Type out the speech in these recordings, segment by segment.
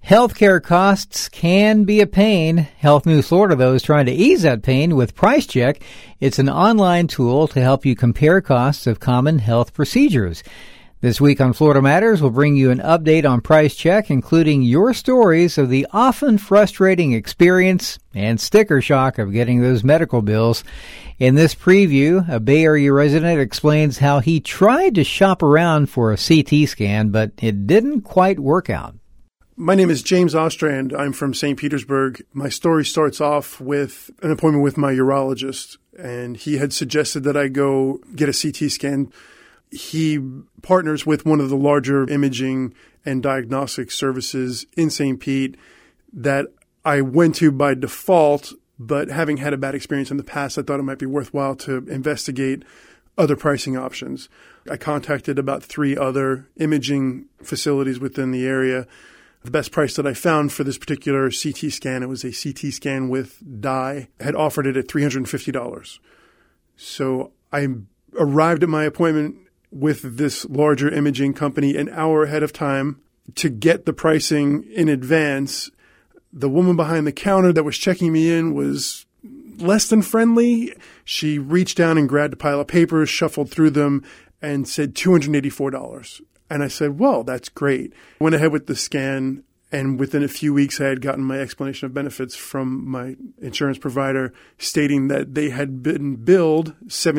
Healthcare costs can be a pain. Health News Florida, though, is trying to ease that pain with Price Check. It's an online tool to help you compare costs of common health procedures. This week on Florida Matters, we'll bring you an update on Price Check, including your stories of the often frustrating experience and sticker shock of getting those medical bills. In this preview, a Bay Area resident explains how he tried to shop around for a CT scan, but it didn't quite work out. My name is James Ostrand. I'm from St. Petersburg. My story starts off with an appointment with my urologist, and he had suggested that I go get a CT scan. He partners with one of the larger imaging and diagnostic services in St. Pete that I went to by default, but having had a bad experience in the past, I thought it might be worthwhile to investigate other pricing options. I contacted about 3 other imaging facilities within the area. The best price that I found for this particular CT scan, it was a CT scan with dye, had offered it at $350. So I arrived at my appointment with this larger imaging company an hour ahead of time to get the pricing in advance. The woman behind the counter that was checking me in was less than friendly. She reached down and grabbed a pile of papers, shuffled through them, and said $284. And I said, well, that's great. Went ahead with the scan, and within a few weeks, I had gotten my explanation of benefits from my insurance provider stating that they had been billed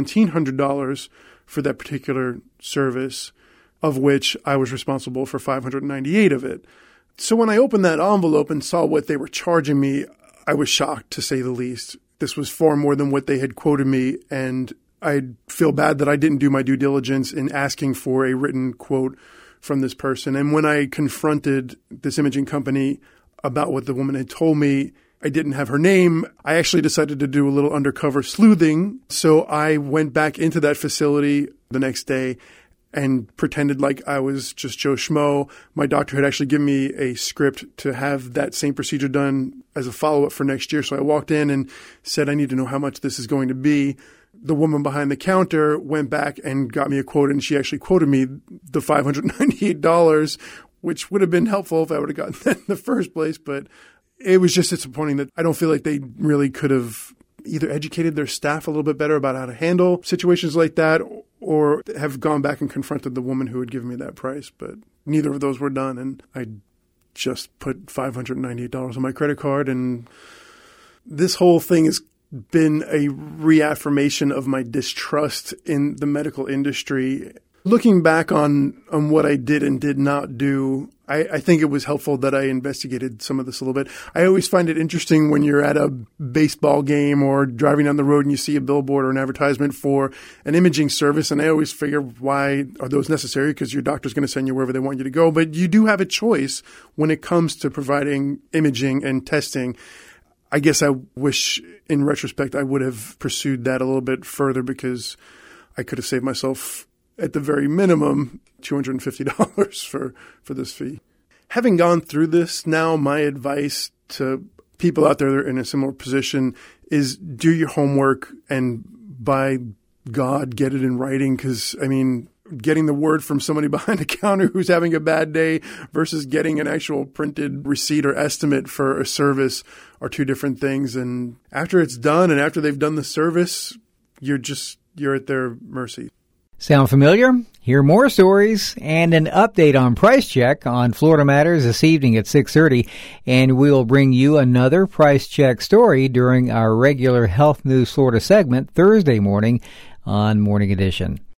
$1,700 for that particular service, of which I was responsible for $598 of it. So when I opened that envelope and saw what they were charging me, I was shocked, to say the least. This was far more than what they had quoted me, and I feel bad that I didn't do my due diligence in asking for a written quote from this person. And when I confronted this imaging company about what the woman had told me, I didn't have her name. I actually decided to do a little undercover sleuthing. So I went back into that facility the next day and pretended like I was just Joe Schmo. My doctor had actually given me a script to have that same procedure done as a follow-up for next year. So I walked in and said, I need to know how much this is going to be. The woman behind the counter went back and got me a quote, and she actually quoted me the $598, which would have been helpful if I would have gotten that in the first place. But it was just disappointing that I don't feel like they really could have either educated their staff a little bit better about how to handle situations like that, or have gone back and confronted the woman who had given me that price. But neither of those were done, and I just put $598 on my credit card. And this whole thing has been a reaffirmation of my distrust in the medical industry. Looking back on what I did and did not do, I think it was helpful that I investigated some of this a little bit. I always find it interesting when you're at a baseball game or driving down the road and you see a billboard or an advertisement for an imaging service. And I always figure, why are those necessary? Because your doctor's going to send you wherever they want you to go. But you do have a choice when it comes to providing imaging and testing. I guess I wish, in retrospect, I would have pursued that a little bit further, because I could have saved myself, at the very minimum, $250 for this fee. Having gone through this, now my advice to people out there that are in a similar position is do your homework and, by God, get it in writing. Because, I mean, getting the word from somebody behind the counter who's having a bad day versus getting an actual printed receipt or estimate for a service are 2 different things. And after it's done and after they've done the service, you're at their mercy. Sound familiar? Hear more stories and an update on Price Check on Florida Matters this evening at 6:30. And we'll bring you another Price Check story during our regular Health News Florida segment Thursday morning on Morning Edition.